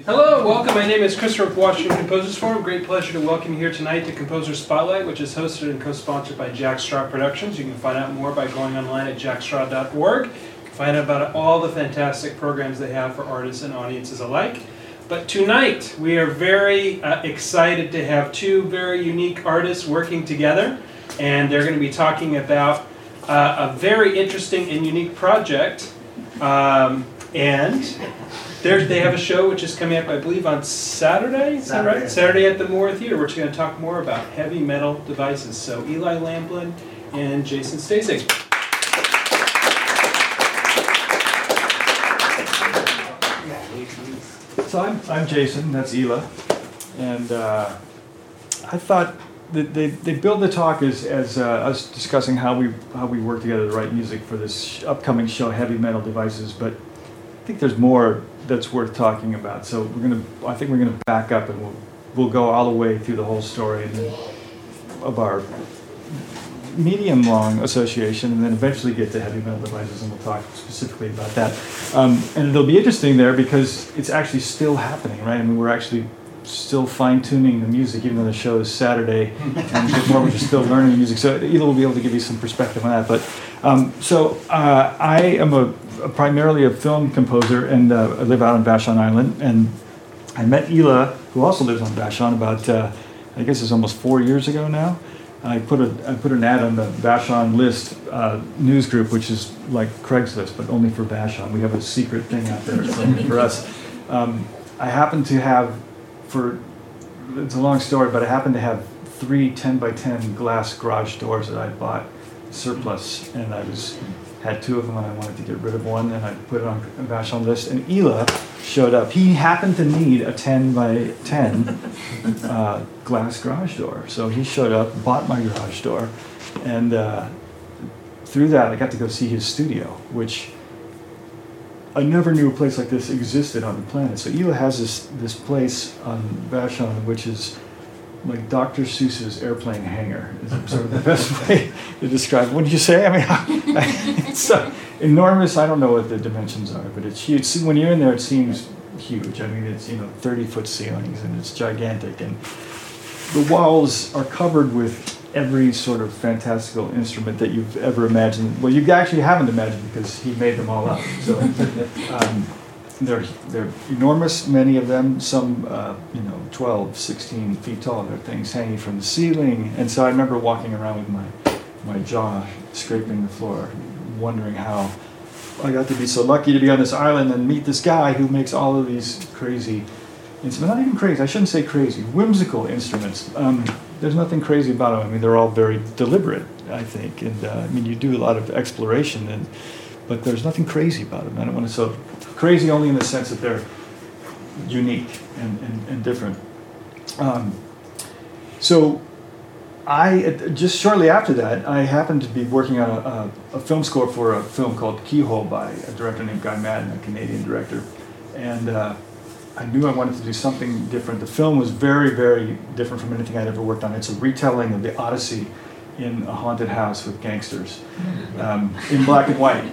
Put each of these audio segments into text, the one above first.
Hello, welcome. My name is Christopher from Washington Composers Forum. Great pleasure to welcome you here tonight to Composer Spotlight, which is hosted and co-sponsored by Jack Straw Productions. You can find out more by going online at jackstraw.org. You can find out about all the fantastic programs they have for artists and audiences alike. But tonight, we are very excited to have two very unique artists working together, and they're going to be talking about a very interesting and unique project. They have a show which is coming up, I believe, on Saturday. Is that right? Saturday at the Moore Theater. We're going to talk more about heavy metal devices. So Eli Lamplin and Jason Stasek. So I'm Jason. That's Eli, and I thought that they build the talk as us discussing how we work together to write music for this upcoming show, Heavy Metal Devices, but I think there's more that's worth talking about. So I think we're gonna back up and we'll go all the way through the whole story of our medium-long association, and then eventually get to Heavy Metal Devices, and we'll talk specifically about that. And it'll be interesting there because it's actually still happening, right? I mean, we're actually still fine-tuning the music, even though the show is Saturday, and we're just still learning the music. So Eli will be able to give you some perspective on that. But I am primarily a film composer, and I live out on Vashon Island. And I met Eli, who also lives on Vashon, about I guess it's almost 4 years ago now. I put an ad on the Vashon List news group, which is like Craigslist, but only for Vashon. We have a secret thing out there for us. I happen to have, it's a long story, but I happen to have 3 10x10 glass garage doors that I bought surplus, and had 2 of them, and I wanted to get rid of one, and I put it on Vashon List, and Eli showed up. He happened to need a 10x10 glass garage door, so he showed up, bought my garage door, and through that I got to go see his studio, which I never knew a place like this existed on the planet. So Eli has this place on Vashon, which is like Dr. Seuss's airplane hangar, is sort of the best way to describe it. Wouldn't you say? I mean, it's enormous. I don't know what the dimensions are, but it's huge. See, when you're in there, it seems huge. I mean, it's 30-foot ceilings, and it's gigantic. And the walls are covered with every sort of fantastical instrument that you've ever imagined. Well, you actually haven't imagined, because he made them all up. So they're enormous, many of them, some 12, 16 feet tall. There are things hanging from the ceiling. And so I remember walking around with my jaw scraping the floor, wondering how I got to be so lucky to be on this island and meet this guy who makes all of these crazy instruments. Not even crazy, I shouldn't say crazy, whimsical instruments. There's nothing crazy about them. I mean, they're all very deliberate, I think. And you do a lot of exploration, but there's nothing crazy about them. I don't want to say crazy only in the sense that they're unique and different. So I just shortly after that, I happened to be working on a film score for a film called Keyhole by a director named Guy Madden, a Canadian director. And I knew I wanted to do something different. The film was very, very different from anything I'd ever worked on. It's a retelling of the Odyssey in a haunted house with gangsters, in black and white.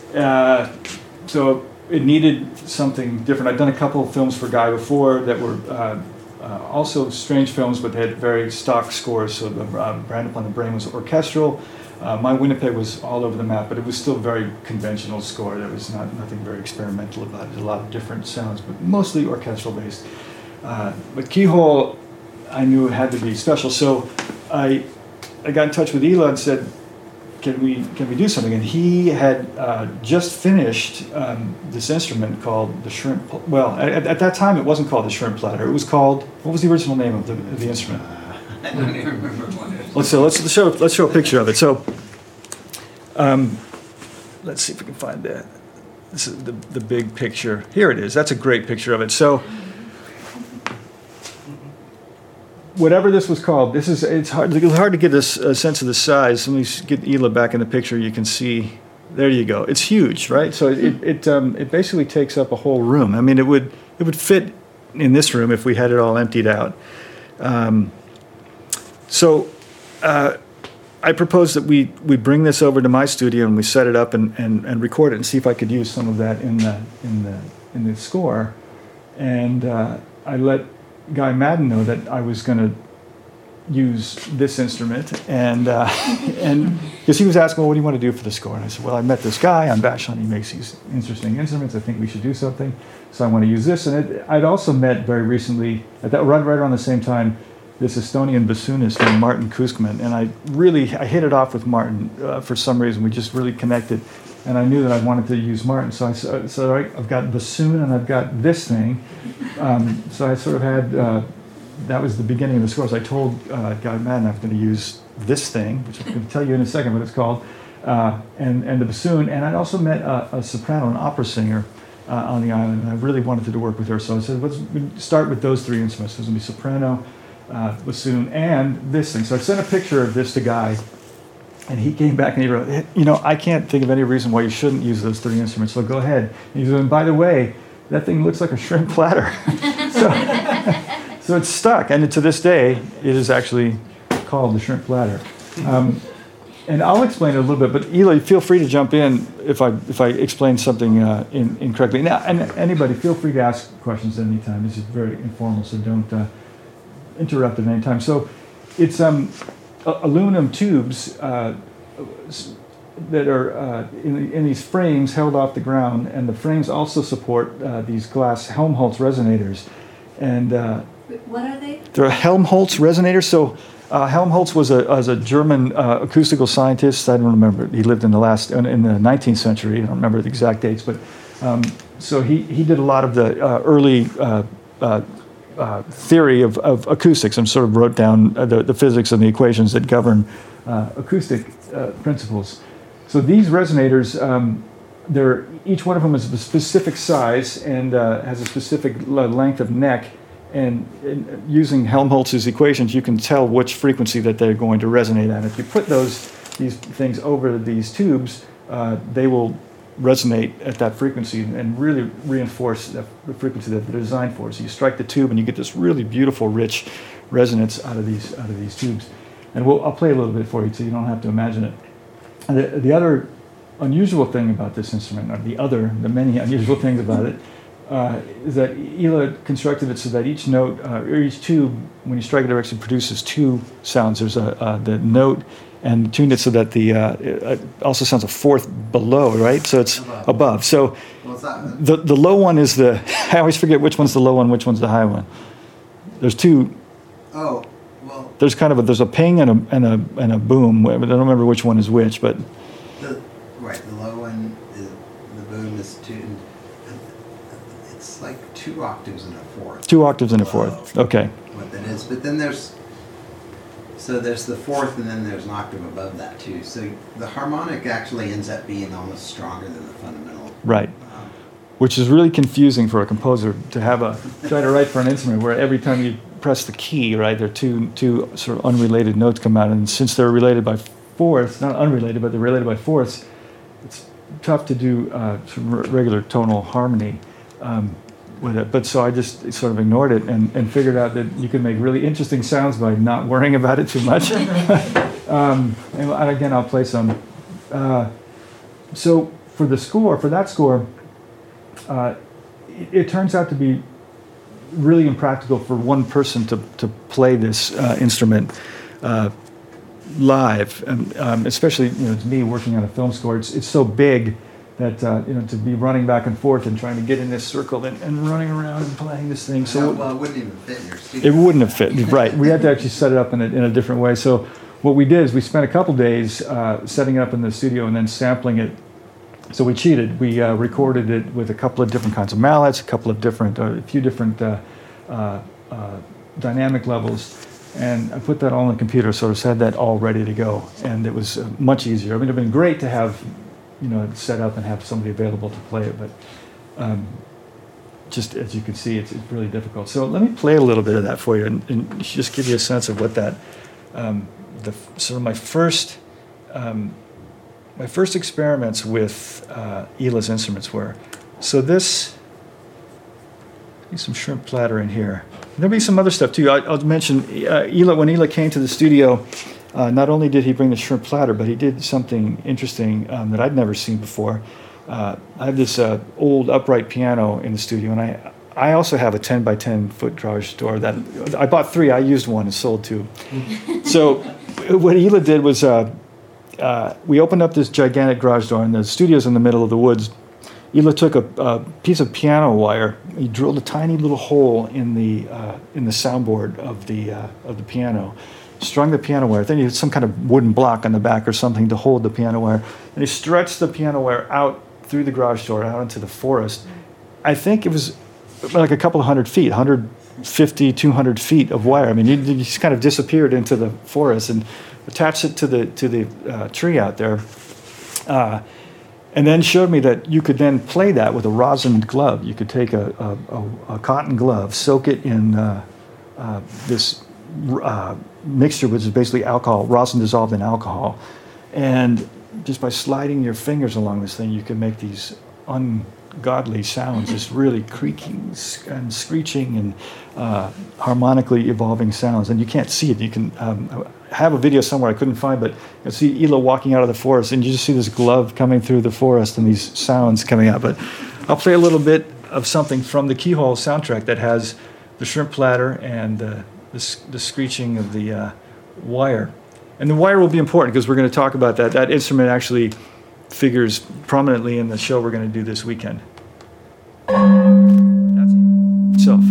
So it needed something different. I'd done a couple of films for Guy before that were also strange films, but they had very stock scores. So the Brand Upon the Brain was orchestral. My Winnipeg was all over the map, but it was still a very conventional score. There was nothing very experimental about it. A lot of different sounds, but mostly orchestral based. But Keyhole, I knew it had to be special. So I got in touch with Eli and said, can we do something? And he had just finished this instrument called the Shrimp. Well, at that time it wasn't called the Shrimp Platter. It was called, what was the original name of the instrument? I don't even remember what it is. Let's show a picture of it. So, let's see if we can find that. This is the big picture. Here it is. That's a great picture of it. So, whatever this was called, it's hard to get a sense of the size. Let me get Eli back in the picture. You can see. There you go. It's huge, right? So it basically takes up a whole room. I mean, it would fit in this room if we had it all emptied out. So I proposed that we bring this over to my studio and we set it up and record it and see if I could use some of that in the score. and I let Guy Madden know that I was going to use this instrument, and because he was asking, well, what do you want to do for the score? And I said, well, I met this guy on Vashon. He makes these interesting instruments. I think we should do something. So I want to use this. And I'd also met very recently, right around the same time, this Estonian bassoonist named Martin Kuskman. And I hit it off with Martin for some reason. We just really connected. And I knew that I wanted to use Martin. So I said, all right, I've got bassoon and I've got this thing. So I sort of had... that was the beginning of the score. So I told Guy Madden I was going to use this thing, which I'm going to tell you in a second what it's called, and the bassoon. And I'd also met a soprano, an opera singer on the island, and I really wanted to work with her. So I said, let's start with those three instruments. There's going to be soprano, bassoon, and this thing. So I sent a picture of this to Guy, and he came back and he wrote, I can't think of any reason why you shouldn't use those three instruments, so go ahead. And he said, and by the way, that thing looks like a shrimp platter. So it's stuck, and to this day, it is actually called the shrimp platter. And I'll explain it a little bit, but Eli, feel free to jump in if I explain something incorrectly. Now, and anybody, feel free to ask questions at any time. This is very informal, so don't interrupt at any time. So it's aluminum tubes that are in these frames held off the ground, and the frames also support these glass Helmholtz resonators. And what are they? They're Helmholtz resonators. So Helmholtz was a German acoustical scientist. I don't remember. He lived in the 19th century. I don't remember the exact dates, but so he did a lot of the early theory of acoustics and sort of wrote down the physics and the equations that govern acoustic principles. So these resonators, each one of them is a specific size and has a specific length of neck. And using Helmholtz's equations, you can tell which frequency that they're going to resonate at. If you put these things over these tubes, they will resonate at that frequency and really reinforce the frequency that they're designed for. So you strike the tube, and you get this really beautiful, rich resonance out of these tubes. And I'll play a little bit for you, so you don't have to imagine it. And the other unusual thing about this instrument, or the many unusual things about it, is that Ela constructed it so that each note, or each tube, when you strike it, actually produces two sounds. There's the note, and tuned it so that it also sounds a fourth below, right? So it's above. So the low one is I always forget which one's the low one, which one's the high one. There's two. Oh, well. There's a ping and a boom. I don't remember which one is which, but. The low one is the boom is tuned. It's like 2 octaves and a fourth. 2 octaves and a fourth. Okay. What that is, but then there's the fourth, and then there's an octave above that too. So the harmonic actually ends up being almost stronger than the fundamental. Right. Which is really confusing for a composer to try to write for an instrument where every time you press the key, right, there are two sort of unrelated notes come out, and since they're related by fourths, not unrelated, but they're related by fourths, it's tough to do regular tonal harmony with it. But so I just sort of ignored it and figured out that you can make really interesting sounds by not worrying about it too much. And again, I'll play some. So for that score, it turns out to be really impractical for one person to play this instrument live, and especially to me working on a film score. It's so big that to be running back and forth and trying to get in this circle and running around and playing this thing. So it wouldn't even fit in your studio. It wouldn't have fit, right? We had to actually set it up in a different way. So what we did is we spent a couple days setting it up in the studio and then sampling it. So we cheated. We recorded it with a couple of different kinds of mallets, a few different dynamic levels, and I put that all on the computer, so I just had that all ready to go, and it was much easier. I mean, it'd been great to have, set up and have somebody available to play it, but just as you can see, it's really difficult. So let me play a little bit of that for you, and just give you a sense of what that, my first experiments with Ela's instruments were. So this, some shrimp platter in here. There'll be some other stuff too. I'll mention Ela. When Ela came to the studio, not only did he bring the shrimp platter, but he did something interesting that I'd never seen before. I have this old upright piano in the studio, and I also have a 10 by 10 foot garage door that I bought 3. I used 1 and sold 2. So what Hila did was we opened up this gigantic garage door, and the studio's in the middle of the woods. Hila took a piece of piano wire. He drilled a tiny little hole in the soundboard of the piano, strung the piano wire. Then he had some kind of wooden block on the back or something to hold the piano wire, and he stretched the piano wire out through the garage door out into the forest. I think it was like a couple of 100 feet, 150, 200 feet of wire. I mean, he just kind of disappeared into the forest and attached it to the tree out there. And then showed me that you could then play that with a rosin glove. You could take a cotton glove, soak it in this mixture, which is basically alcohol, rosin dissolved in alcohol. And just by sliding your fingers along this thing, you can make these ungodly sounds, just really creaking and screeching and harmonically evolving sounds. And you can't see it. You can have a video somewhere I couldn't find, but you see Hila walking out of the forest, and you just see this glove coming through the forest and these sounds coming out. But I'll play a little bit of something from the Keyhole soundtrack that has the shrimp platter and the screeching of the wire. And the wire will be important because we're going to talk about that. That instrument actually figures prominently in the show we're going to do this weekend. That's itself.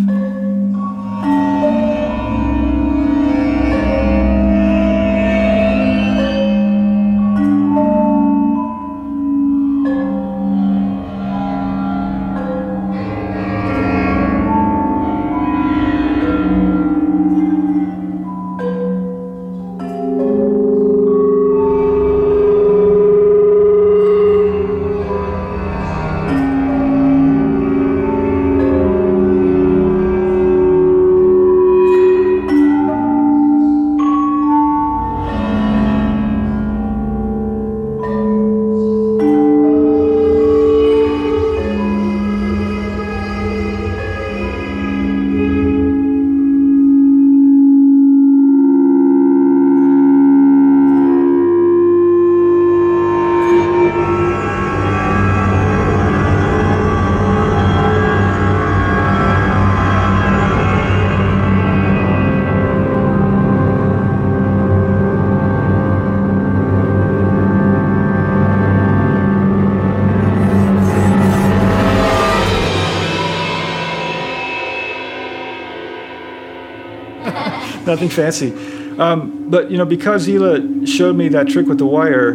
Nothing fancy. But, because Hila showed me that trick with the wire,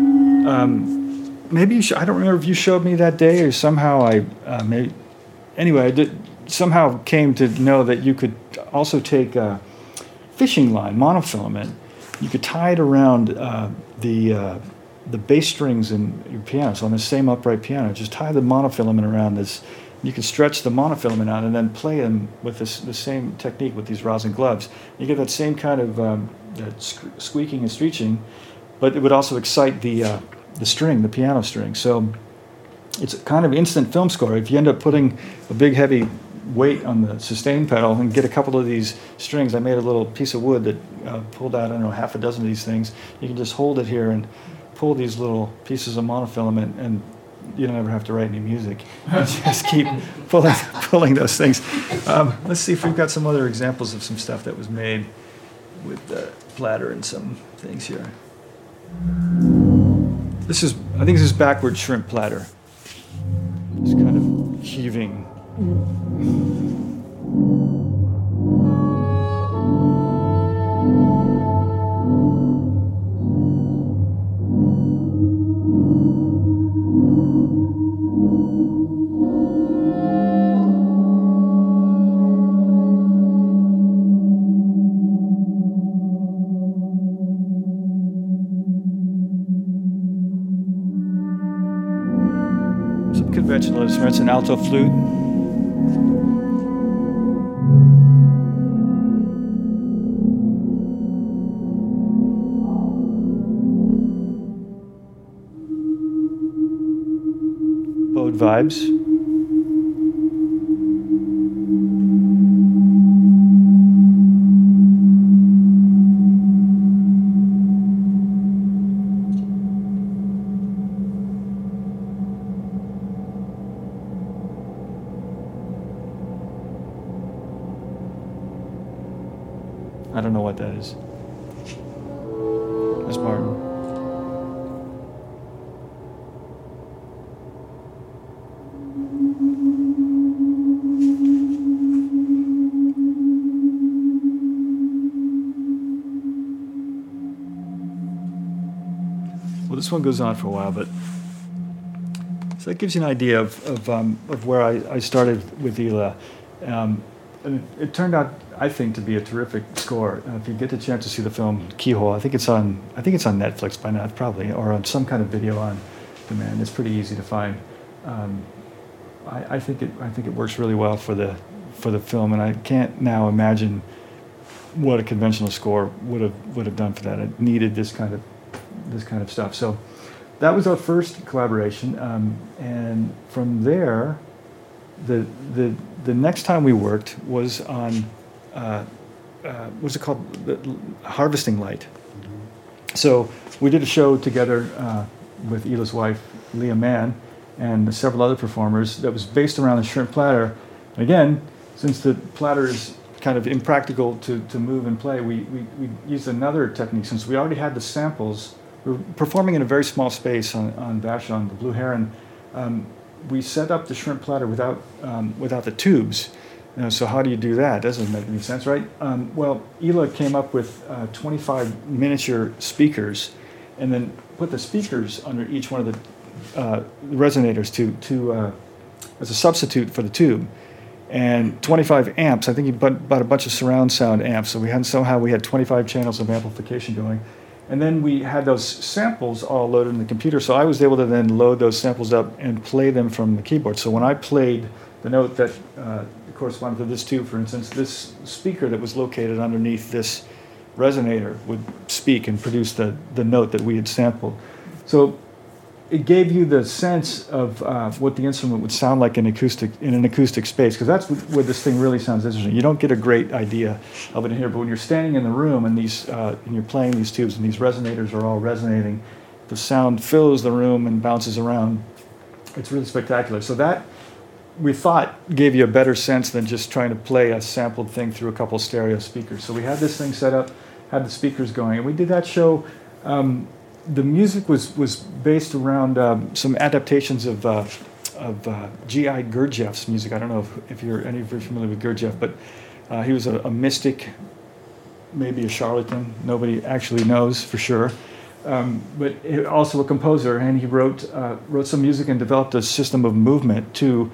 maybe I don't remember if you showed me that day or somehow I somehow came to know that you could also take a fishing line, monofilament. You could tie it around the bass strings in your piano. So on the same upright piano, just tie the monofilament around this. You can stretch the monofilament out and then play them with the same technique with these rosin gloves. You get that same kind of that squeaking and screeching, but it would also excite the string, the piano string. So it's kind of instant film score. If you end up putting a big heavy weight on the sustain pedal and get a couple of these strings, I made a little piece of wood that pulled out, half a dozen of these things. You can just hold it here and pull these little pieces of monofilament, and you don't ever have to write any music. You just keep pulling those things. Let's see if we've got some other examples of some stuff that was made with the platter and some things here. I think this is backward shrimp platter. It's kind of heaving. Conventional instruments, an alto flute. Bowed vibes. I don't know what that is. That's Martin. Well, this one goes on for a while, but so that gives you an idea of where I started with Ela. And it turned out, I think, to be a terrific score. If you get the chance to see the film Keyhole, I think it's on Netflix by now, probably, or on some kind of video on demand. It's pretty easy to find. I think it works really well for the film, and I can't now imagine what a conventional score would have done for that. It needed this kind of stuff. So that was our first collaboration, and from there, the next time we worked was on what's it called, Harvesting Light. So we did a show together with Ela's wife, Leah Mann, and several other performers that was based around the shrimp platter. Again, since the platter is kind of impractical to move and play, we used another technique. Since we already had the samples, we were performing in a very small space on Vashon, the Blue Heron. We set up the shrimp platter without the tubes. So how do you do that? Doesn't make any sense, right? Well, Ela came up with 25 miniature speakers, and then put the speakers under each one of the resonators to as a substitute for the tube. And 25 amps. I think he bought a bunch of surround sound amps. So we had 25 channels of amplification going. And then we had those samples all loaded in the computer. So I was able to then load those samples up and play them from the keyboard. So when I played the note that corresponded to this tube, for instance, this speaker that was located underneath this resonator would speak and produce the note that we had sampled. So it gave you the sense of what the instrument would sound like in an acoustic space, because that's where this thing really sounds interesting. You don't get a great idea of it in here, but when you're standing in the room and and you're playing these tubes and these resonators are all resonating, the sound fills the room and bounces around. It's really spectacular. So that, we thought, gave you a better sense than just trying to play a sampled thing through a couple stereo speakers. So we had this thing set up, had the speakers going, and we did that show. The music was based around some adaptations of G.I. Gurdjieff's music. I don't know if you're familiar with Gurdjieff, but he was a mystic, maybe a charlatan. Nobody actually knows for sure. But also a composer, and he wrote some music and developed a system of movement to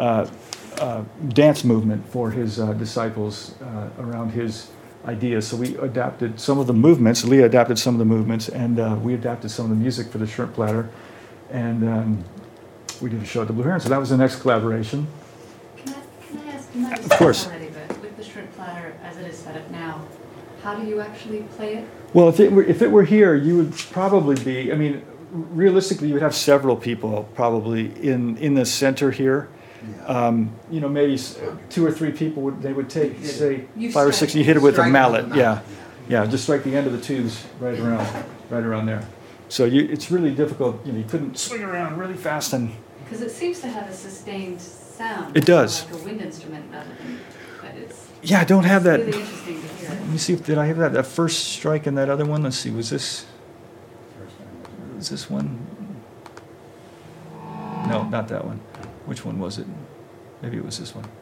dance movement for his disciples around his ideas. So we adapted some of the movements. Leah adapted some of the movements, and we adapted some of the music for the shrimp platter, and we did a show at the Blue Heron. So that was the next collaboration. Can I ask, you might have Of course. said already, but with the shrimp platter as it is set up now, how do you actually play it? Well, if it were here, you would probably be. I mean, realistically, you would have several people probably in the center here. Yeah. Maybe 2 or 3 people would take, say, You 5 or strike- 6, and you hit it with a Strike mallet. with a mallet, Yeah, just strike the end of the tubes right around there. So it's really difficult. You couldn't swing around really fast and. Because it seems to have a sustained sound. It does. Like a wind instrument rather than, but it's Yeah, I don't have that. really interesting to hear. Let me see. Did I have that first strike and that other one? Let's see. Was this one? No, not that one. Which one was it? Maybe it was this one.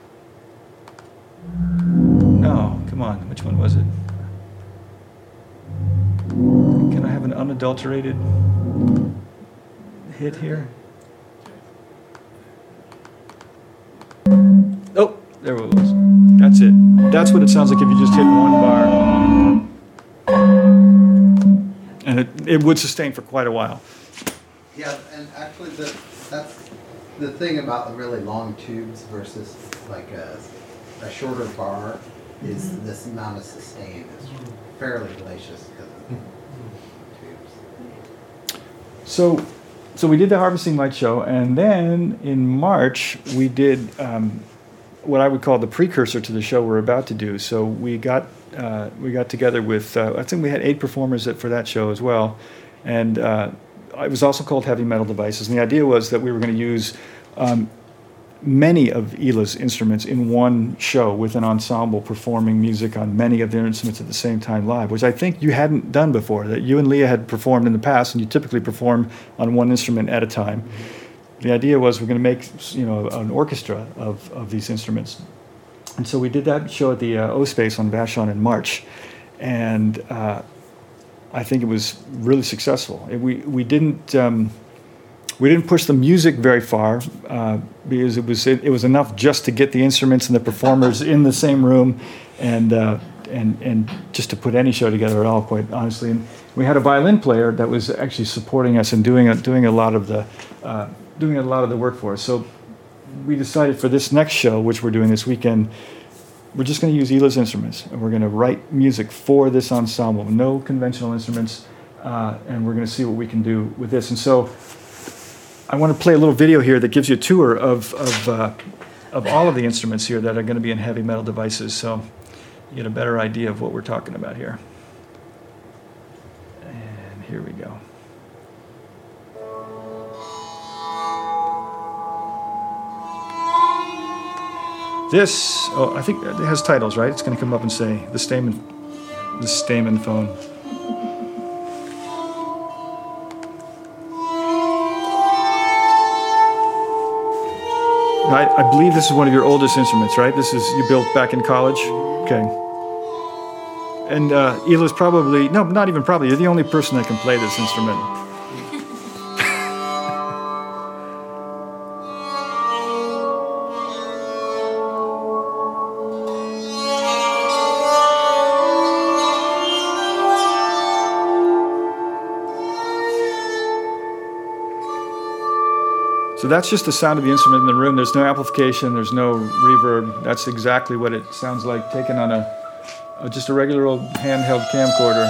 No, come on. Which one was it? Can I have an unadulterated hit here? Oh, there it was. That's it. That's what it sounds like if you just hit one bar. And it would sustain for quite a while. Yeah, and actually that's the thing about the really long tubes versus like a shorter bar is this amount of sustain is fairly glacious because of the tubes. So we did the Harvesting Light show, and then in March we did what I would call the precursor to the show we're about to do. So we got together with I think we had 8 performers for that show as well, and it was also called Heavy Metal Devices. And the idea was that we were going to use many of Ila's instruments in one show with an ensemble performing music on many of their instruments at the same time live, which I think you hadn't done before, that you and Leah had performed in the past, and you typically perform on one instrument at a time. The idea was we're going to make, an orchestra of these instruments. And so we did that show at the O-Space on Vashon in March, and I think it was really successful. We didn't push the music very far because it was enough just to get the instruments and the performers in the same room, and just to put any show together at all, quite honestly. And we had a violin player that was actually supporting us and doing a lot of the work for us. So we decided for this next show, which we're doing this weekend, we're just going to use Ila's instruments, and we're going to write music for this ensemble, no conventional instruments, and we're going to see what we can do with this. And so I want to play a little video here that gives you a tour of all of the instruments here that are going to be in Heavy Metal Devices, so you get a better idea of what we're talking about here. And here we go. This, I think it has titles, right? It's going to come up and say the Stamen phone. I believe this is one of your oldest instruments, right? This is you built back in college? Okay. And Ila's probably, no, not even probably, you're the only person that can play this instrument. So that's just the sound of the instrument in the room. There's no amplification, there's no reverb. That's exactly what it sounds like taken on just a regular old handheld camcorder.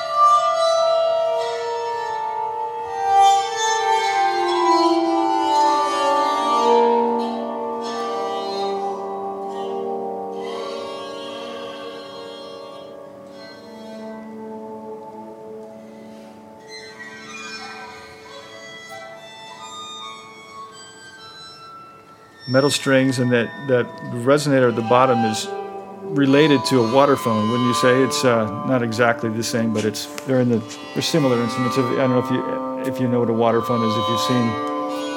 Metal strings, and that resonator at the bottom is related to a water phone, wouldn't you say? It's not exactly the same, but they're similar instruments. I don't know if you know what a water phone is, if you've seen.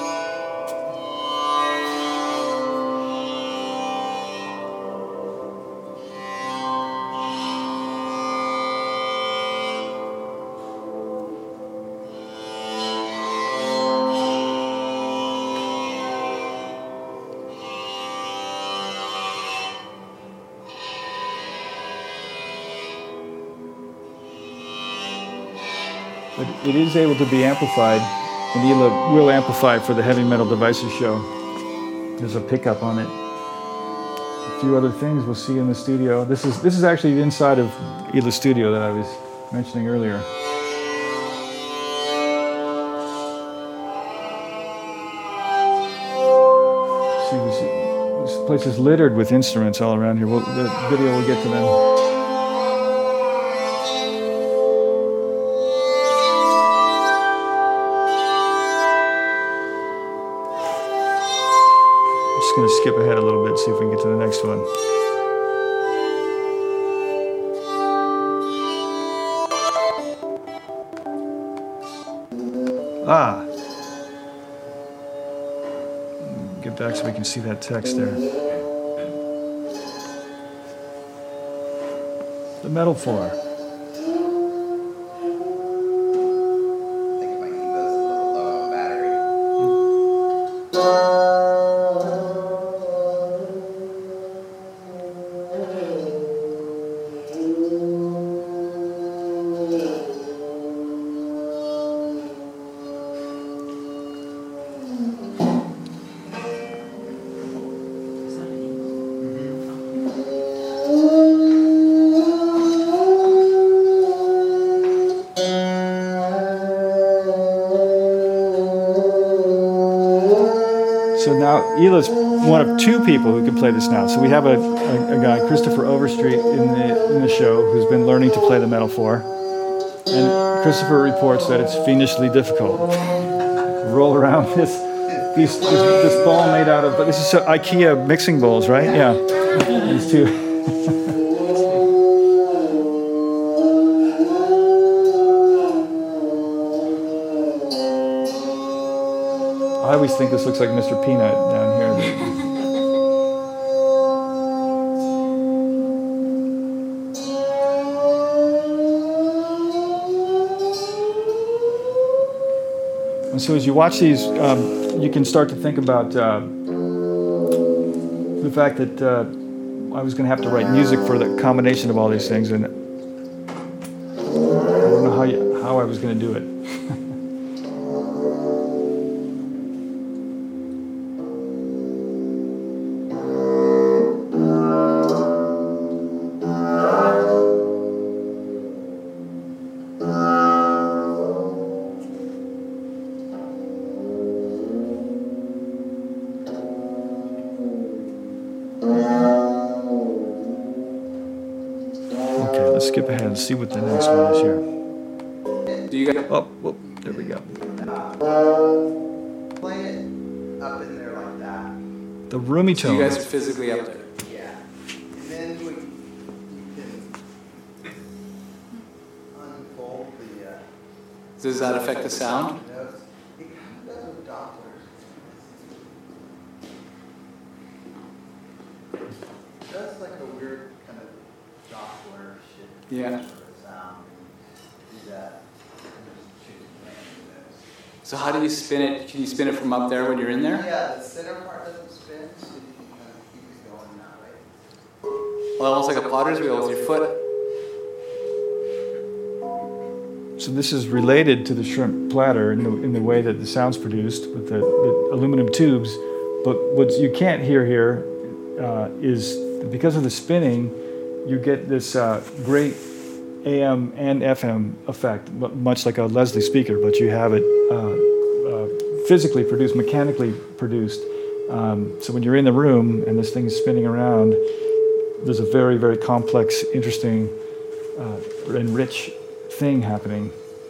But it is able to be amplified, and Ila will amplify for the Heavy Metal Devices show. There's a pickup on it. A few other things we'll see in the studio. This is actually the inside of Ila's studio that I was mentioning earlier. See, this place is littered with instruments all around here. The video will get to them. Going to skip ahead a little bit, see if we can get to the next one. Get back so we can see that text there. The metal floor. So now Ila's one of two people who can play this now. So we have a guy, Christopher Overstreet, in the show who's been learning to play the metal floor. And Christopher reports that it's fiendishly difficult. Roll around this this ball made out of, this is IKEA mixing bowls, right? Yeah. These two. I always think this looks like Mr. Peanut down here. And so as you watch these, you can start to think about the fact that I was going to have to write music for the combination of all these things, and I don't know how I was going to do it. Let's skip ahead and see what the next one is here. Do you guys? Oh, whoop, there we go. Play it up in there like that. The roomy So you guys are tones. physically up there. Yeah. And then you can unfold the Does that affect the sound? notes. It kind of does with Dopplers. It does like a weird kind of Doppler shit. Yeah. Sort of sound. Do that. And just choose random notes. So how do you spin it? Can you spin it from up there when you're in there? Yeah, the center part doesn't spin, so you can kind of keep it going that way. Well, almost like a potter's wheel with your foot. So this is related to the shrimp platter in the way that the sound's produced with the aluminum tubes. But what you can't hear here is because of the spinning, you get this great AM and FM effect, much like a Leslie speaker, but you have it physically produced, mechanically produced. So when you're in the room and this thing's spinning around, there's a very, very complex, interesting, and rich thing happening.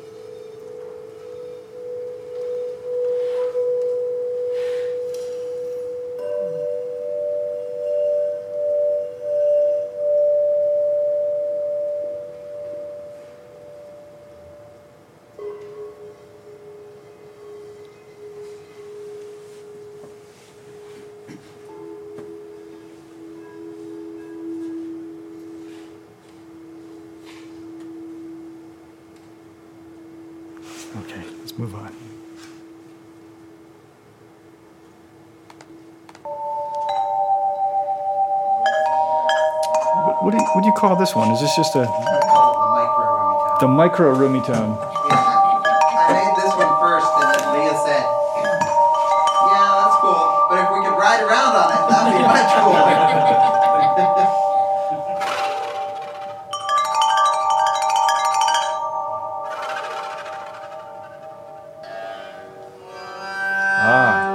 Okay, let's move on. What do you call this one? Is this just I call it the micro roomy tone? Yeah, I made this one first, and then Leah said, "Yeah, that's cool, but if we could ride around on it, that'd be much cooler." Ah.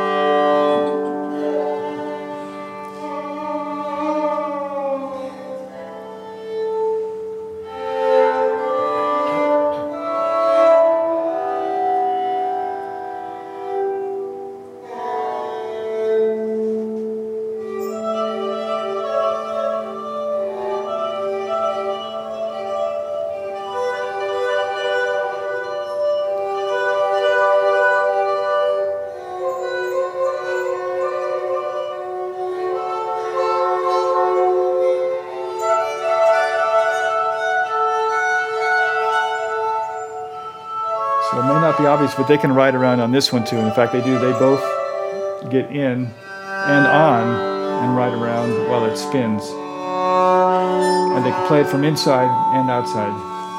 So it may not be obvious, but they can ride around on this one too. In fact, they do. They both get in and on and ride around while it spins. And they can play it from inside and outside.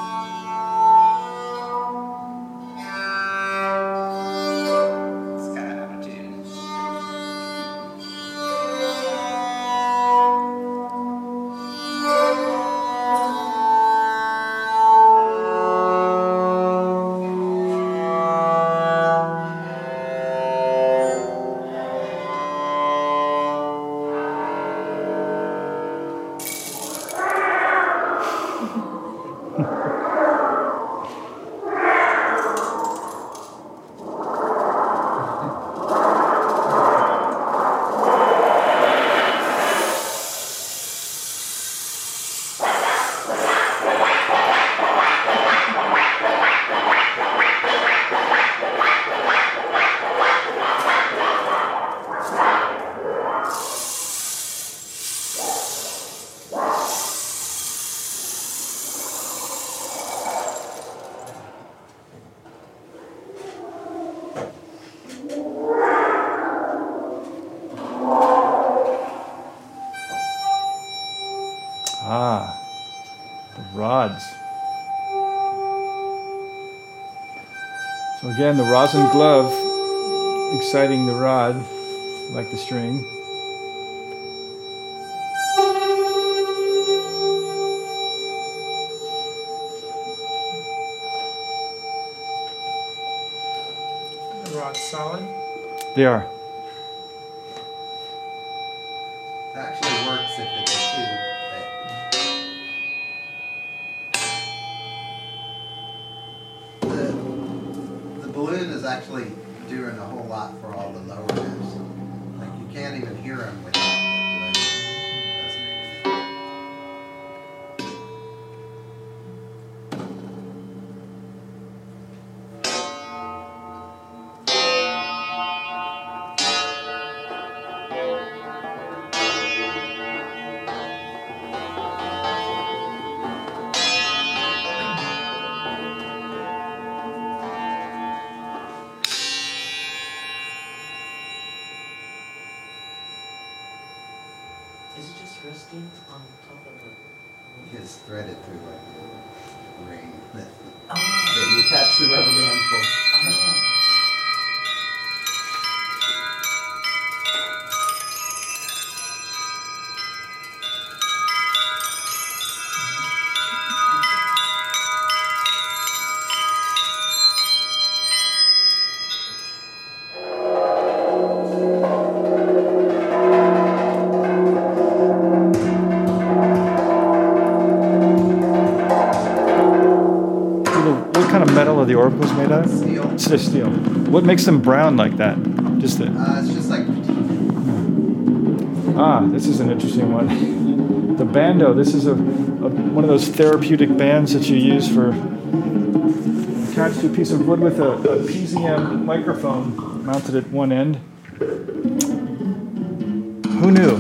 It's kind of out of tune. Ah, the rods. So again, the rosin glove exciting the rod like the string. The rod's solid. They are. It actually works if it's a tube. The balloon is actually doing a whole lot for all the lower notes. Like you can't even hear them without the balloon. That's making it. Is it just resting on top of the... It's threaded through like a ring that Oh. you attach the rubber band for. Oh. What kind of metal are the oracles made out of? Steel. It's just steel. What makes them brown like that? Just the... It's just like This is an interesting one. The bando. This is one of those therapeutic bands that you use for attached to a piece of wood with a PZM microphone mounted at one end. Who knew?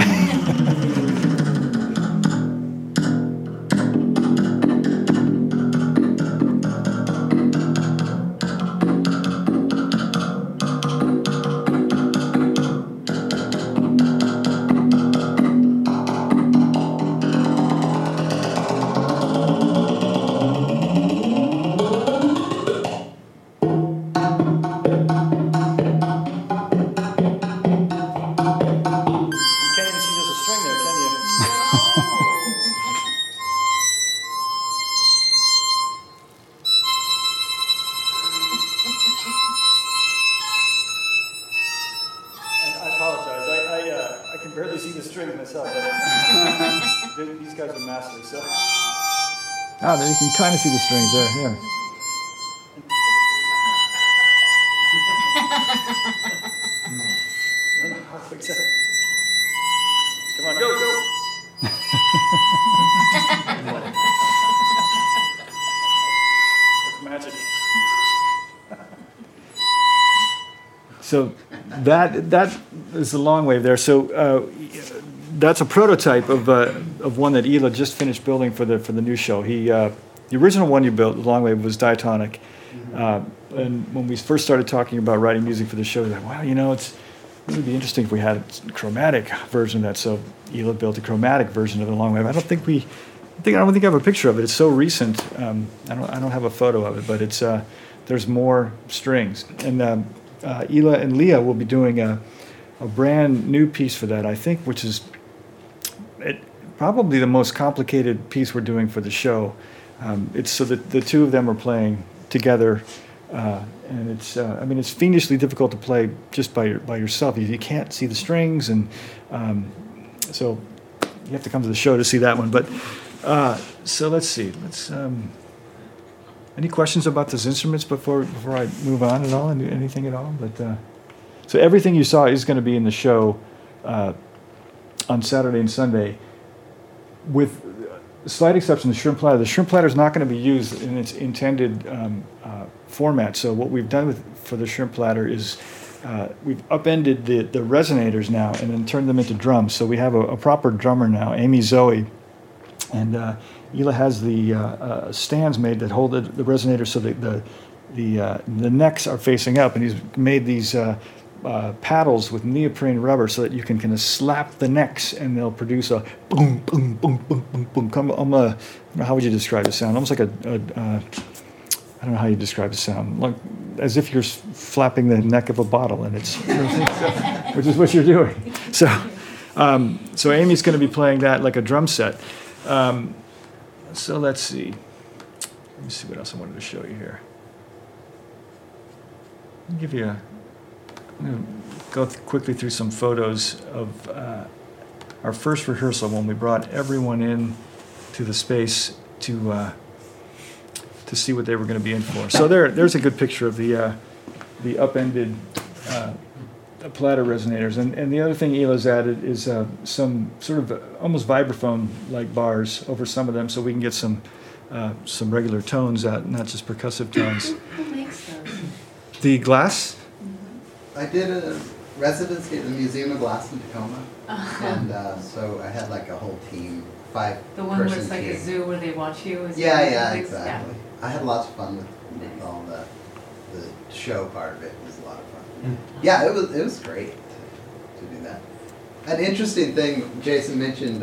Barely see the string myself. These guys are masters. So. There you can kind of see the strings there. Yeah. Come on, go. That's magic. So that is a long wave there. So that's a prototype of one that Ela just finished building for the new show. The original one you built, the long wave, was diatonic. And when we first started talking about writing music for the show, we were like, wow, it would be interesting if we had a chromatic version of that. So Ela built a chromatic version of the long wave. I don't think I have a picture of it. It's so recent. I don't have a photo of it, but it's there's more strings. And Ela and Leah will be doing a brand new piece for that, I think, which is probably the most complicated piece we're doing for the show. It's so that the two of them are playing together, and it's fiendishly difficult to play just by yourself. You can't see the strings, and so you have to come to the show to see that one. But so let's see. Any questions about those instruments before I move on at all? Anything at all? But so everything you saw is going to be in the show on Saturday and Sunday, with a slight exception, the shrimp platter. The shrimp platter is not going to be used in its intended format. So what we've done for the shrimp platter is we've upended the resonators now and then turned them into drums. So we have a proper drummer now, Amy Zoe, and Ela has the stands made that hold the resonator so that the necks are facing up, and he's made these paddles with neoprene rubber so that you can kind of slap the necks and they'll produce a boom, boom, boom, boom, boom, boom. How would you describe the sound? Almost like I don't know how you describe the sound. Like as if you're flapping the neck of a bottle, and it's which is what you're doing. So Amy's going to be playing that like a drum set. So let's see. Let me see what else I wanted to show you here. I'll give you I'm going to go quickly through some photos of our first rehearsal when we brought everyone in to the space to see what they were going to be in for. So there's a good picture of the upended platter resonators. And the other thing Ela's added is some sort of almost vibraphone-like bars over some of them so we can get some regular tones out, not just percussive tones. Who makes those? The glass? I did a residency at the Museum of Glass in Tacoma, and so I had like a whole team, 5-person team. The one where it's like a zoo where they watch you? Yeah, exactly. I had lots of fun with all the show part of it. It was a lot of fun. Yeah, it was great to do that. An interesting thing, Jason mentioned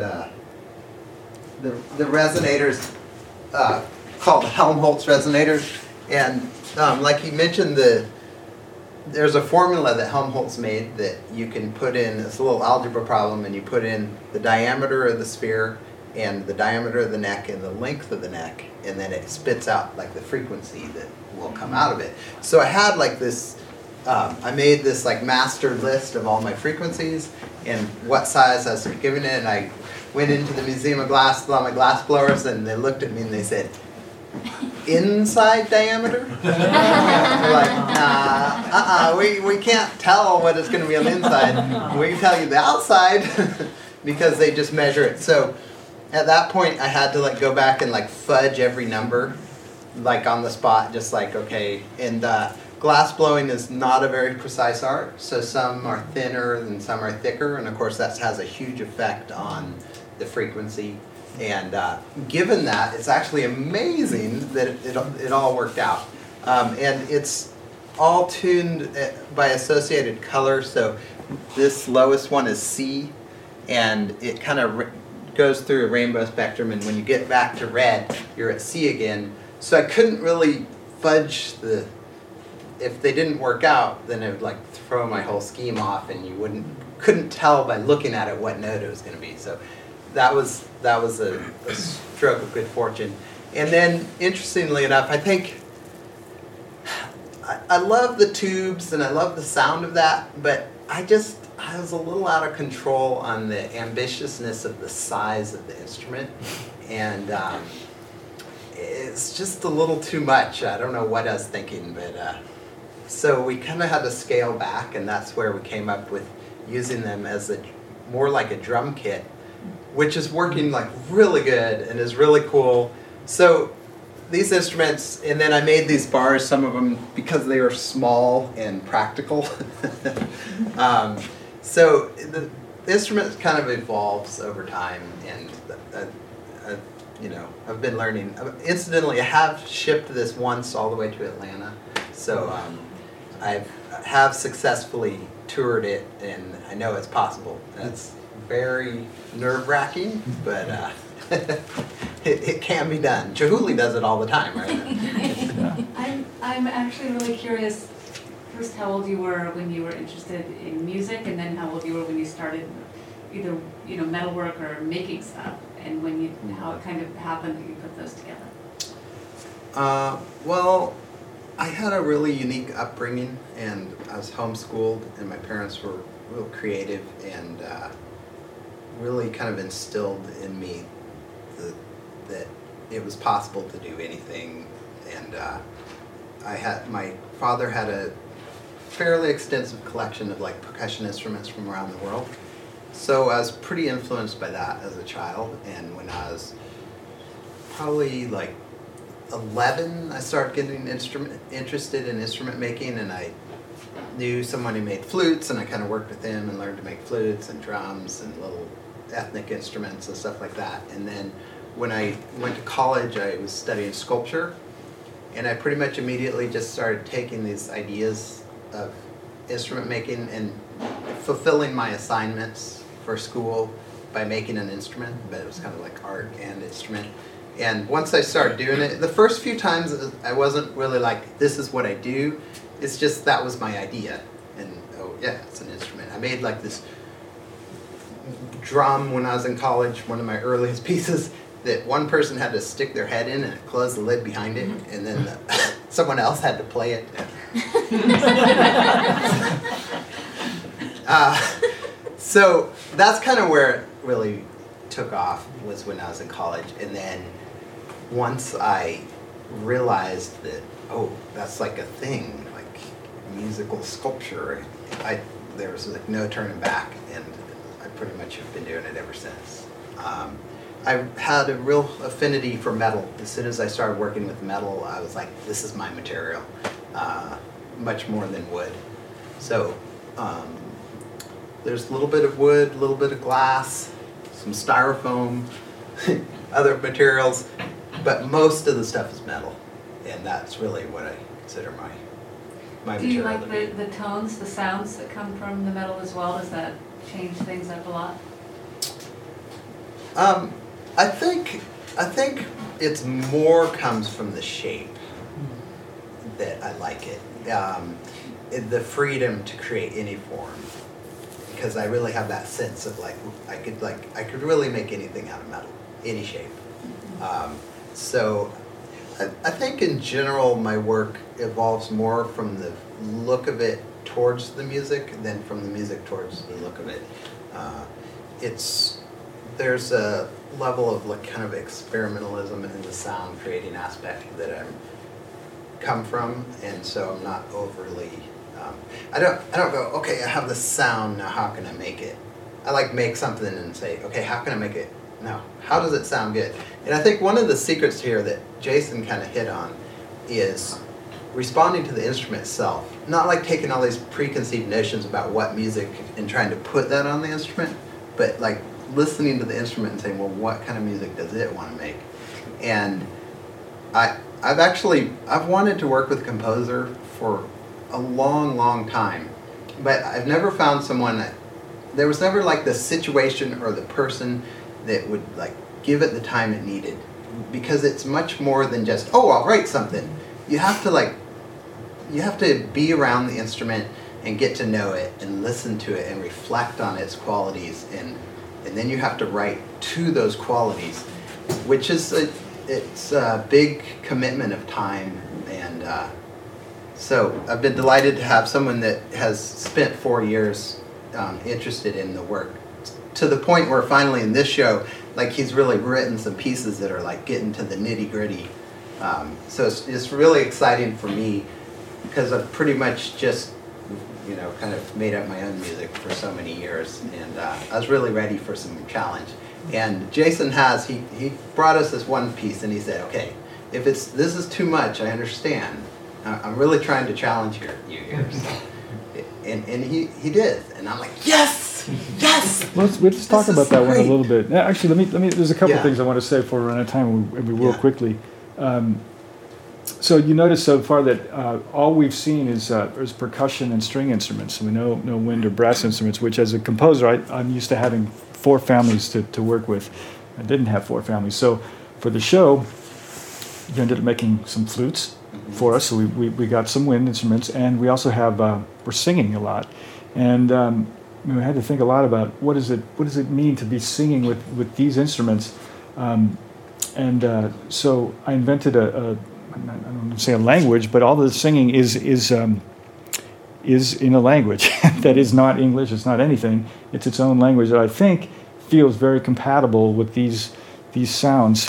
the resonators called Helmholtz resonators, and like he mentioned, there's a formula that Helmholtz made that you can put in. It's a little algebra problem, and you put in the diameter of the sphere and the diameter of the neck and the length of the neck, and then it spits out like the frequency that will come out of it. So I had like this, I made this like master list of all my frequencies and what size I was giving it, and I went into the Museum of Glass with all my glass blowers, and they looked at me and they said, inside diameter? We're like, we can't tell what it's going to be on the inside. We can tell you the outside because they just measure it. So at that point, I had to like go back and like fudge every number, like on the spot, just like, okay. And glass blowing is not a very precise art, so some are thinner and some are thicker, and of course that has a huge effect on the frequency. And given that, it's actually amazing that it all worked out. And it's all tuned by associated color. So this lowest one is C, and it kind of goes through a rainbow spectrum. And when you get back to red, you're at C again. So I couldn't really fudge if they didn't work out, then it would like throw my whole scheme off, and you couldn't tell by looking at it what note it was going to be. So that was a stroke of good fortune. And then, interestingly enough, I think I love the tubes and I love the sound of that, but I was a little out of control on the ambitiousness of the size of the instrument, and it's just a little too much. I don't know what I was thinking, but so we kind of had to scale back, and that's where we came up with using them as more like a drum kit, which is working like really good and is really cool. So these instruments, and then I made these bars, some of them because they were small and practical. So the instrument kind of evolves over time, and I've been learning. Incidentally, I have shipped this once all the way to Atlanta, so I have successfully toured it, and I know it's possible. It's very nerve-wracking, but it can be done. Chihuly does it all the time, right? I'm actually really curious, first how old you were when you were interested in music, and then how old you were when you started either metalwork or making stuff, and how it kind of happened that you put those together. Well, I had a really unique upbringing, and I was homeschooled, and my parents were real creative, and really kind of instilled in me that it was possible to do anything. And my father had a fairly extensive collection of like percussion instruments from around the world, so I was pretty influenced by that as a child. And when I was probably like 11, I started getting interested in instrument making, and I knew someone who made flutes, and I kind of worked with him and learned to make flutes and drums and little ethnic instruments and stuff like that. And then when I went to college, I was studying sculpture, and I pretty much immediately just started taking these ideas of instrument making and fulfilling my assignments for school by making an instrument, but it was kind of like art and instrument. And once I started doing it, the first few times I wasn't really like, this is what I do. It's just that was my idea. And oh yeah, it's an instrument. I made like this drum when I was in college, one of my earliest pieces, that one person had to stick their head in and close the lid behind it, and then someone else had to play it. So that's kind of where it really took off, was when I was in college. And then once I realized that, oh, that's like a thing, like musical sculpture, there was like no turning back, and I pretty much have been doing it ever since. I had a real affinity for metal. As soon as I started working with metal, I was like, this is my material, much more than wood. So there's a little bit of wood, a little bit of glass, some styrofoam, other materials, but most of the stuff is metal, and that's really what I consider my Do you material. like the tones, the sounds that come from the metal as well? Does that change things up a lot? I think it's more comes from the shape that I like it. The freedom to create any form, because I really have that sense of like I could really make anything out of metal, any shape. So I think in general my work evolves more from the look of it towards the music than from the music towards the look of it. There's a level of like kind of experimentalism in the sound creating aspect that I'm come from, and so I'm not overly. I don't go, okay, I have this sound, now how can I make it? I like make something and say, okay, how can I make it? No, how does it sound good? And I think one of the secrets here that Jason kind of hit on is responding to the instrument itself. Not like taking all these preconceived notions about what music and trying to put that on the instrument, but like listening to the instrument and saying, well, what kind of music does it want to make? And I've wanted to work with a composer for a long, long time, but I've never found someone that, there was never like the situation or the person that would like give it the time it needed, because it's much more than just, oh, I'll write something. You have to be around the instrument and get to know it and listen to it and reflect on its qualities, and then you have to write to those qualities, which is it's a big commitment of time. And so I've been delighted to have someone that has spent 4 years interested in the work, to the point where finally in this show, like he's really written some pieces that are like getting to the nitty gritty. So it's really exciting for me, because I've pretty much just, kind of made up my own music for so many years, and I was really ready for some challenge. And Jason he brought us this one piece, and he said, okay, if this is too much, I understand. I'm really trying to challenge you here. And he did, and I'm like, yes, yes. Let's talk about that one a little bit. Actually, let me. There's a couple Yeah. things I want to say before we run out of time. We will Yeah. quickly. So you notice so far that all we've seen is percussion and string instruments. So we no wind or brass instruments. Which, as a composer, I'm used to having 4 families to work with. I didn't have 4 families. So for the show, you ended up making some flutes for us. So we got some wind instruments, and we also have we're singing a lot, and we had to think a lot about what does it mean to be singing with these instruments, so I invented I don't want to say a language, but all the singing is in a language that is not English. It's not anything. It's its own language that I think feels very compatible with these sounds,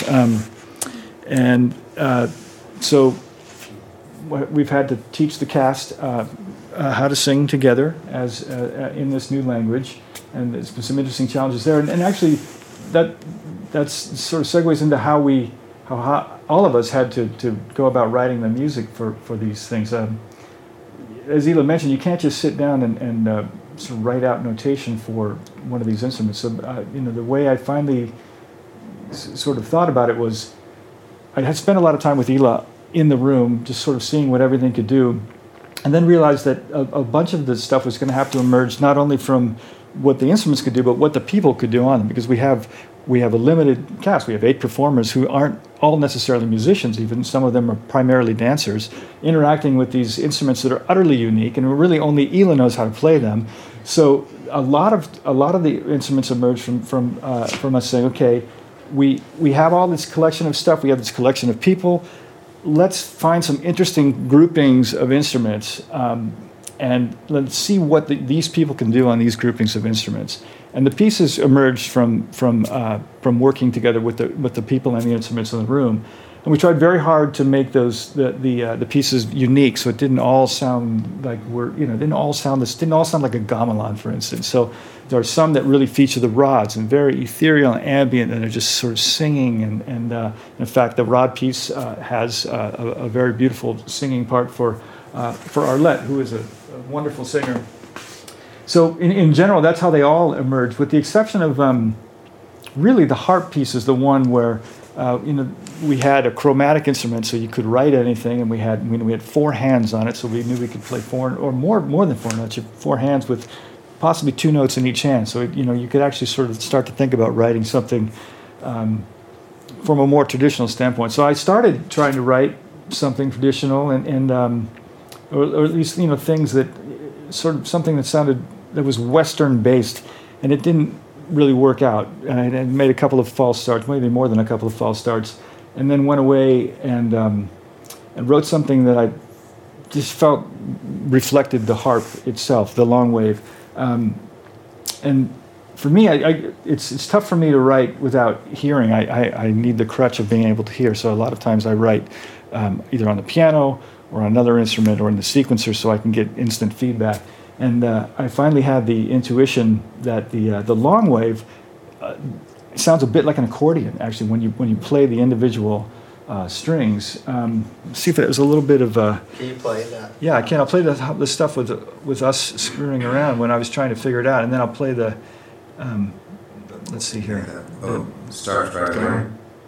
so we've had to teach the cast how to sing together as in this new language, and there's been some interesting challenges there. And actually, that's sort of segues into how all of us had to go about writing the music for these things. As Ela mentioned, you can't just sit down and sort of write out notation for one of these instruments. So the way I finally sort of thought about it was, I had spent a lot of time with Ela in the room, just sort of seeing what everything could do. and then realized that a bunch of this stuff was going to have to emerge not only from what the instruments could do, but what the people could do on them, because we have a limited cast. We have 8 performers who aren't all necessarily musicians. Even some of them are primarily dancers, interacting with these instruments that are utterly unique, and really only Ela knows how to play them. So a lot of the instruments emerged from us saying, okay, we have all this collection of stuff. We have this collection of people. Let's find some interesting groupings of instruments, and let's see what these people can do on these groupings of instruments. And the pieces emerged from working together with the people and the instruments in the room. And we tried very hard to make the pieces unique, so it didn't all sound like didn't all sound like a gamelan, for instance. So there are some that really feature the rods and very ethereal and ambient, and they're just sort of singing. And in fact, the rod piece has a very beautiful singing part for Arlette, who is a wonderful singer. So in general, that's how they all emerged, with the exception of really the harp piece is the one where we had a chromatic instrument, so you could write anything, and we had 4 hands on it, so we knew we could play 4 or more than 4 notes. 4 hands with possibly 2 notes in each hand. So you could actually sort of start to think about writing something from a more traditional standpoint. So I started trying to write something traditional, and or at least things that sort of something that was Western based, and it didn't really work out. And I made a couple of false starts, maybe more than a couple of false starts, and then went away and wrote something that I just felt reflected the harp itself, the long wave. And for me, it's tough for me to write without hearing. I need the crutch of being able to hear. So a lot of times I write either on the piano or on another instrument or in the sequencer, so I can get instant feedback. And I finally had the intuition that the long wave sounds a bit like an accordion, actually, when you play the individual strings. See if it was a little bit of a... Can you play that? Yeah, I can. I'll play the stuff with us screwing around when I was trying to figure it out, and then I'll play the... let's see here. Start right away.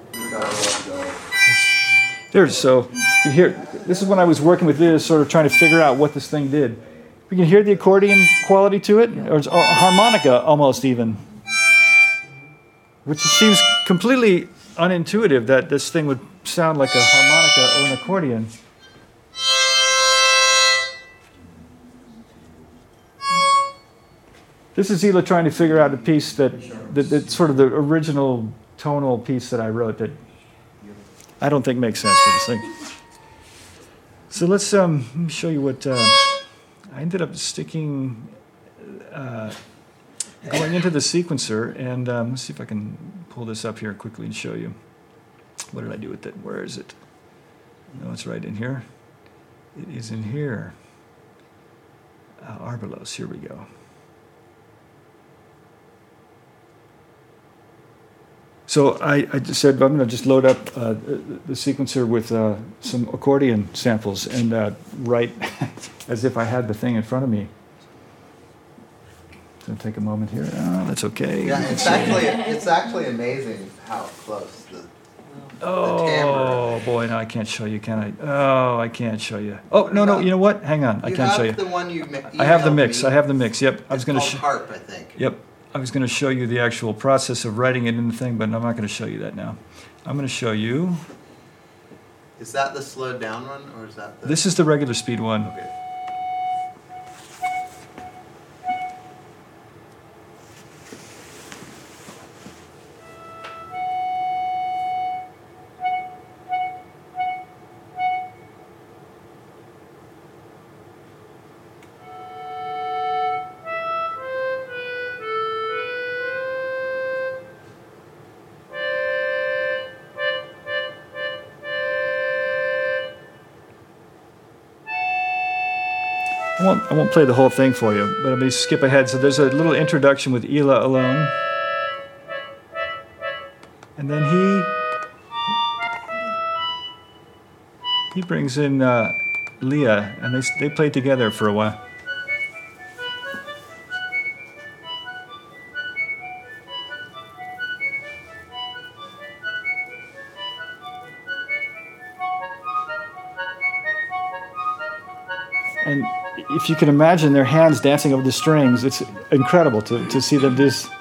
So you hear, this is when I was working with this, sort of trying to figure out what this thing did. We can hear the accordion quality to it, or it's a harmonica almost even, which seems completely unintuitive that this thing would sound like a harmonica or an accordion. This is Ela trying to figure out a piece that's sort of the original tonal piece that I wrote that I don't think makes sense for this thing. So let me show you what I ended up sticking, going into the sequencer, and let's see if I can pull this up here quickly and show you. What did I do with it? Where is it? No, it's right in here. It is in here. Arbalos, here we go. So I just said, I'm going to just load up the sequencer with some accordion samples and write as if I had the thing in front of me. So take a moment here. Oh, that's okay. Yeah, it's actually amazing how close the timbre. Boy, no, I can't show you, can I? Oh, I can't show you. Oh, no, you know what? Hang on, I can't show you. You have the one you I have the mix. I have the mix. Yep, I was going to. It's called harp, I think. Yep. I was going to show you the actual process of writing it in the thing, but I'm not going to show you that now. I'm going to show you. Is that the slowed down one, or is that the... This is the regular speed one. Okay. I won't play the whole thing for you, but let me skip ahead. So there's a little introduction with Ela alone. And then he brings in Leah, and they play together for a while. And if you can imagine their hands dancing over the strings, it's incredible to see them do this.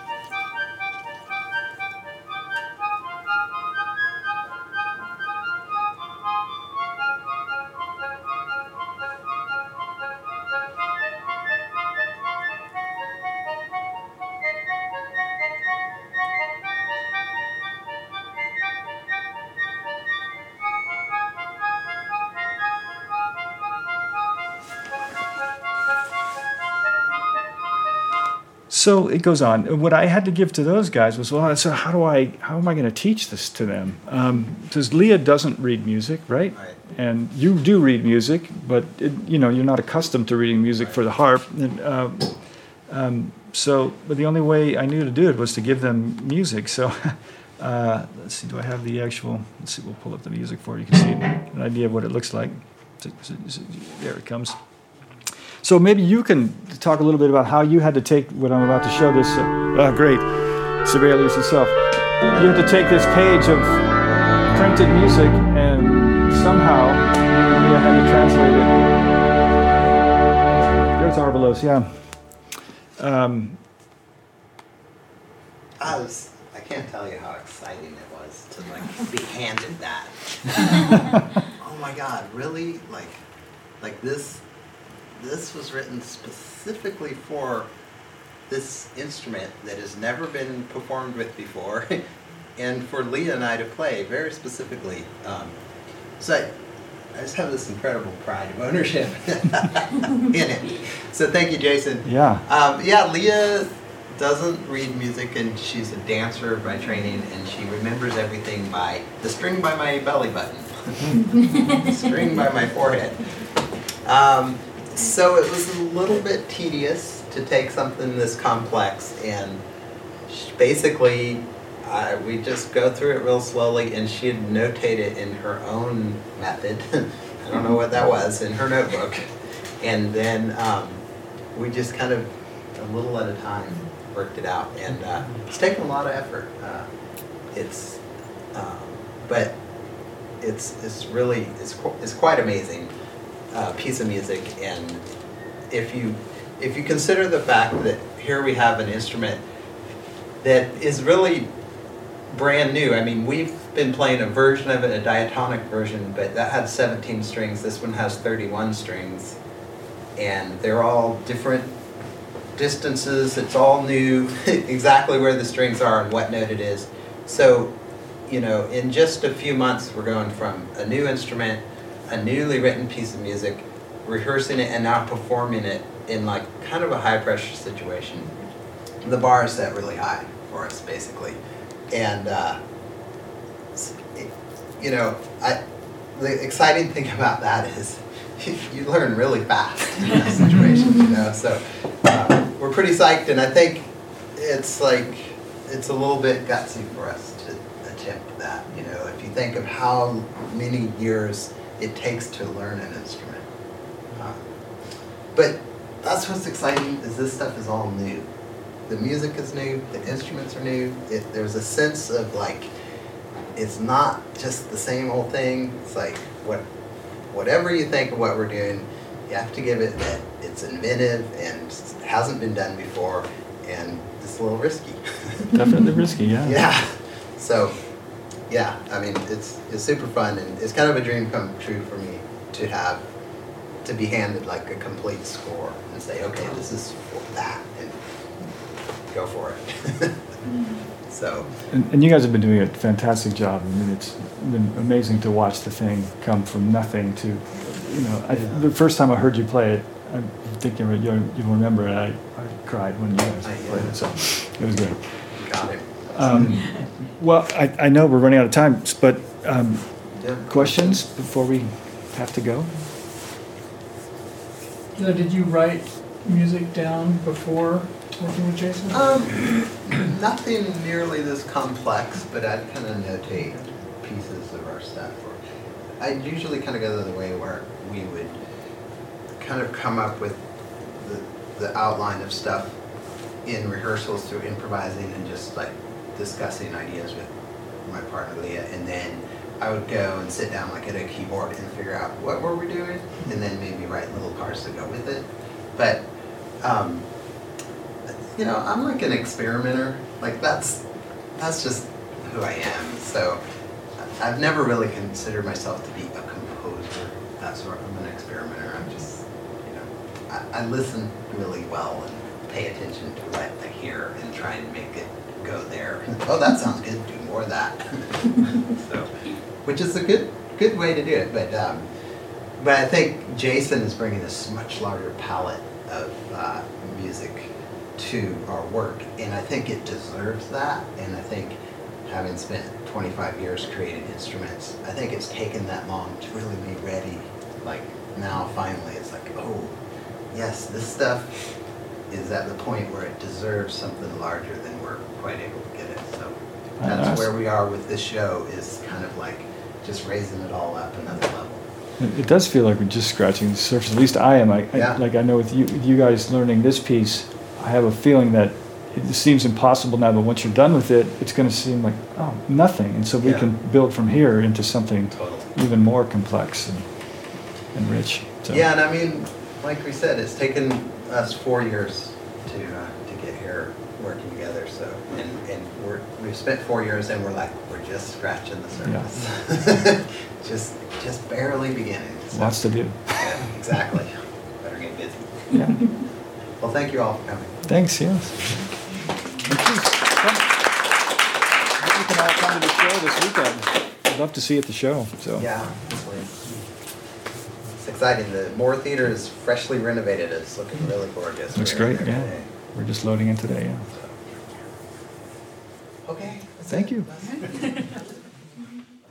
So it goes on. What I had to give to those guys was, well, so how am I going to teach this to them? Because Leah doesn't read music, right? Right. And you do read music, but you're not accustomed to reading music for the harp. And, but the only way I knew to do it was to give them music. So let's see, do I have the actual? Let's see, we'll pull up the music for you. You can see an idea of what it looks like. There it comes. So maybe you can talk a little bit about how you had to take what I'm about to show this. Great, Sibelius himself. You had to take this page of printed music and somehow you had to translate it. There's Arbalos, yeah. I can't tell you how exciting it was to be handed that. Oh my God, really? Like this was written specifically for this instrument that has never been performed with before, and for Leah and I to play very specifically. So I just have this incredible pride of ownership in it. So thank you, Jason. Yeah. Leah doesn't read music, and she's a dancer by training, and she remembers everything by the string by my belly button, the string by my forehead. So it was a little bit tedious to take something this complex, and basically we just go through it real slowly, and she'd notate it in her own method. I don't know what that was, in her notebook. And then we just kind of, a little at a time, worked it out. And it's taken a lot of effort. But it's really, it's quite amazing. Piece of music, and if you consider the fact that here we have an instrument that is really brand new. I mean, we've been playing a version of it, a diatonic version, but that had 17 strings. This one has 31 strings, and they're all different distances. It's all new, exactly where the strings are and what note it is. So, in just a few months, we're going from a new instrument, a newly written piece of music, rehearsing it, and now performing it in kind of a high pressure situation. The bar is set really high for us, basically. And the exciting thing about that is you learn really fast in that situation. So we're pretty psyched, and I think it's a little bit gutsy for us to attempt that. If you think of how many years it takes to learn an instrument. But that's what's exciting, is this stuff is all new. The music is new, the instruments are new. There's a sense of it's not just the same old thing. It's whatever you think of what we're doing, you have to give it that it's inventive and hasn't been done before, and it's a little risky. Definitely risky, yeah. Yeah. So, yeah, I mean, it's super fun, and it's kind of a dream come true for me to be handed a complete score and say, okay, this is for that, and go for it. So. And you guys have been doing a fantastic job. I mean, it's been amazing to watch the thing come from nothing to, the first time I heard you play it, I think you'll remember it. I cried when you guys played it, so it was good. Got it. Well, I know we're running out of time, but questions before we have to go? Did you write music down before working with Jason? Nothing nearly this complex, but I'd kind of notate pieces of our stuff. I'd usually kind of go the way where we would kind of come up with the outline of stuff in rehearsals through improvising and just discussing ideas with my partner Leah, and then I would go and sit down like at a keyboard and figure out what were we doing, and then maybe write little parts to go with it. But you know, I'm like an experimenter. Like that's just who I am. So I've never really considered myself to be a composer. That sort of an experimenter. I'm just, you know, I listen really well and pay attention to what I hear and try and make it go there. Oh, that sounds good. Do more of that. So, which is a good way to do it. But I think Jason is bringing this much larger palette of music to our work, and I think it deserves that. And I think having spent 25 years creating instruments, I think it's taken that long to really be ready. Like now, finally, it's like, oh, yes, this stuff is at the point where it deserves something larger than we're quite able to get it. So that's where we are with this show, is kind of like just raising it all up another level. It does feel like we're just scratching the surface. At least I am. I know with you guys learning this piece, I have a feeling that it seems impossible now, but once you're done with it, it's going to seem like, oh, nothing. And so we can build from here into something even more complex and rich. So. Yeah, and I mean, like we said, it's taken us 4 years to get here working together. So, and we've spent 4 years, and we're just scratching the surface. just barely beginning. So. Lots to do. Yeah, exactly. Better get busy. Yeah. Well, thank you all for coming. Thanks, yes. And please, come. Maybe you can all come to the show this weekend. I'd love to see you at the show. So. Yeah, it's exciting. The Moore Theater is freshly renovated. It's looking really gorgeous. Looks great, yeah. Today. We're just loading in today, yeah. Okay. Thank you.